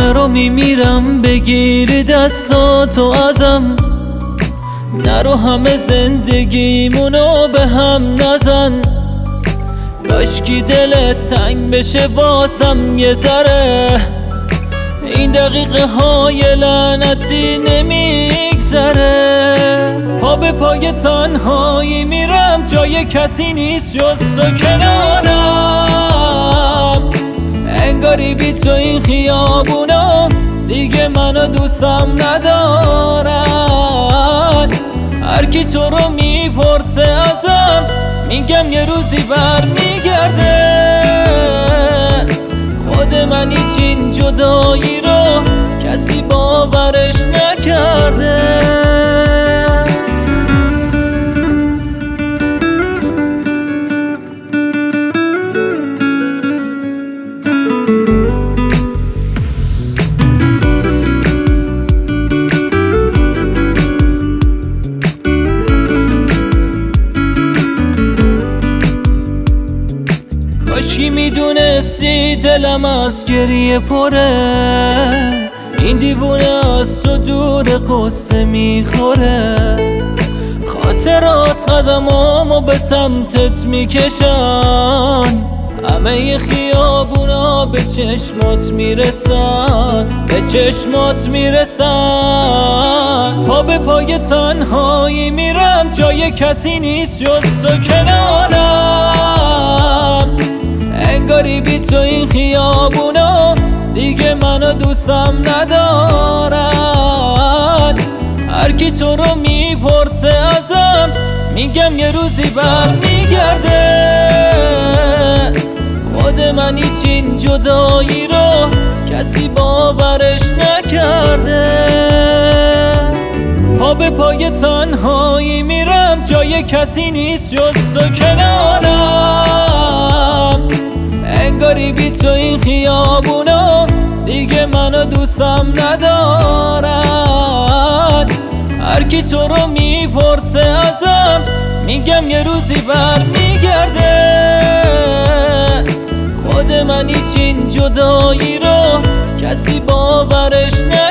نرو میمیرم بگیری دستاتو ازم، نرو همه زندگیمونو به هم نزن. کاشکی دلت تنگ بشه واسم یه ذره، این دقیقه های لعنتی نمیگذره. پا به پای تنهایی میرم، جای کسی نیست جز تو کنارم. انگاری بی تو این خیابونا دیگه منو دوستم ندارن. هرکی تو رو میپرسه ازم، میگم یه روزی برمیگرده. خود من هیچ این جدایی رو کسی باورش نکرده. کاشکی میدونستی دلم از گریه پره، این دیوونه از تو دور قصه میخوره. خاطرات قدمامو به سمتت میکشن، همه خیابونا به چشمات میرسن، به چشمات میرسن. پا به پای تنهایی میرم، جای کسی نیست جز تو کنارم. انگاری بی تو این خیابونا دیگه منو دوستم ندارن. هرکی تو رو میپرسه ازم، میگم یه روزی برمیگرده. خود من هیچ این جدایی رو کسی باورش نکرده. پا به پای تنهایی میرم، جای کسی نیست جز تو کنارم. انگاری بی تو این خیابونا دیگه منو دوستم ندارن. هرکی تو رو میپرسه ازم، میگم یه روزی برمیگرده. خود من هیچ این جدایی رو کسی باورش